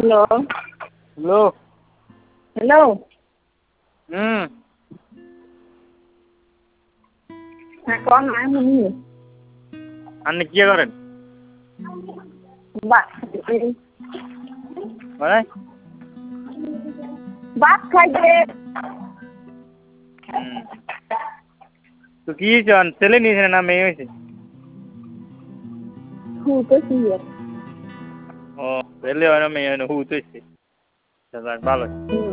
hello hello hello হুম হ্যাঁ কন আমি শুনি আপনি কি করেন ভাত মানে ভাত খাইছে তো কি চান ছেলে নিয়েছে না মেয়ে হয়েছে শুতেছি ও ছেলে হয় না মেয়ে হয় না হুতেছে ভালো